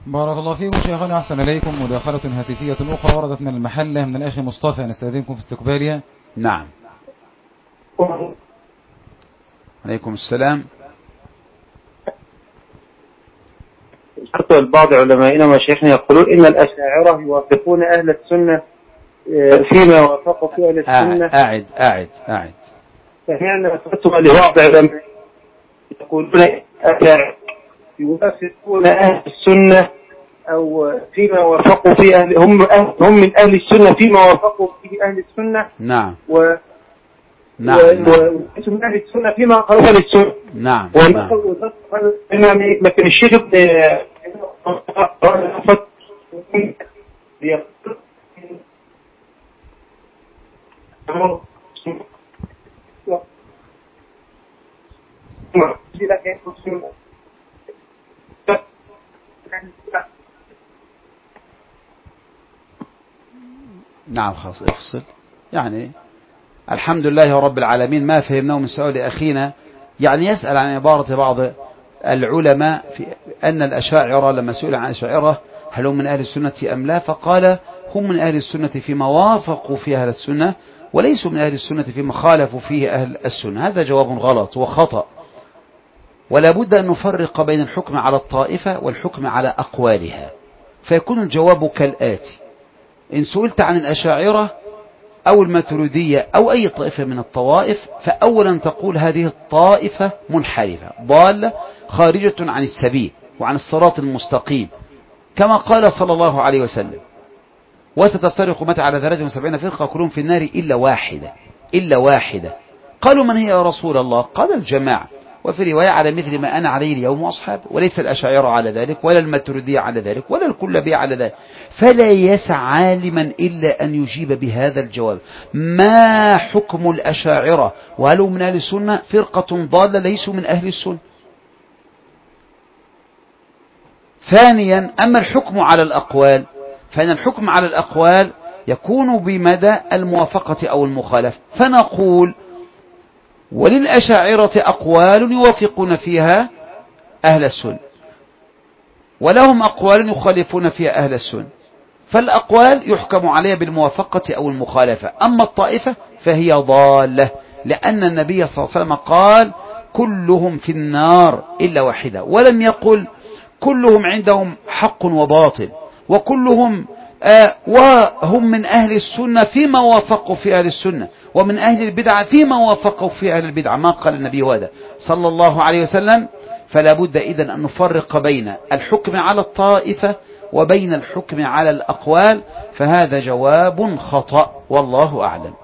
بارك الله فيكم شيخنا، أحسن إليكم. مداخلة هاتفية أخرى وردت من المحلة من الأخ مصطفى، نستأذنكم في استقبالها. نعم. عليكم السلام. بعض علمائنا وشيخنا يقولون إن الأشاعرة يوافقون أهل السنة فيما وافقوا فيه أهل السنة. أعد. فهمنا فتوى لبعض علماء يقولون الأشاعرة يوافقون أهل السنة أو فيما وافقوا فيه هم من أهل السنة فيما وافقوا فيه أهل السنة. نعم. نعم. من أهل السنة فيما خالف السنة. نعم. لكن الشيخ نعم خلاص افصل. يعني الحمد لله رب العالمين ما فهمناه من سؤال أخينا. يعني يسأل عن عبارة بعض العلماء في أن الأشاعرة لما سئل عن الأشاعرة هل هم من أهل السنة أم لا، فقال هم من أهل السنة فيما وافقوا فيه أهل السنة، وليسوا من أهل السنة فيما خالفوا فيه أهل السنة. هذا جواب غلط وخطأ، ولا بد أن نفرق بين الحكم على الطائفة والحكم على أقوالها. فيكون الجواب كالآتي: إن سئلت عن الأشاعرة أو الماتريدية أو أي طائفة من الطوائف، فأولا تقول هذه الطائفة منحرفة ضالة خارجة عن السبيل وعن الصراط المستقيم، كما قال صلى الله عليه وسلم: وستفترق متى على 73 فرقة كلهم في النار إلا واحدة. قالوا: من هي يا رسول الله؟ قال: الجماعة. وفي رواية: على مثل ما أنا عليه اليوم وأصحابه. وليس الأشاعرة على ذلك، ولا الماتريدية على ذلك، ولا الكلابية على ذلك. فلا يسع عالما إلا أن يجيب بهذا الجواب: ما حكم الأشاعرة؟ وهل هم من أهل السنة؟ فرقة ضالة ليسوا من أهل السنة. ثانيا: أما الحكم على الأقوال، فإن الحكم على الأقوال يكون بمدى الموافقة أو المخالفة. فنقول: وللأشاعرة أقوال يوافقون فيها أهل السنة، ولهم أقوال يخالفون فيها أهل السنة. فالأقوال يحكم عليها بالموافقة أو المخالفة. أما الطائفة فهي ضالة، لأن النبي صلى الله عليه وسلم قال: كلهم في النار إلا واحدة، ولم يقل كلهم عندهم حق وباطل، وكلهم وهم من أهل السنة فيما وافقوا في أهل السنة، ومن أهل البدعة فيما وافقوا في أهل البدعة. ما قال النبي هذا صلى الله عليه وسلم. فلا بد إذن أن نفرق بين الحكم على الطائفة وبين الحكم على الأقوال، فهذا جواب خطأ والله أعلم.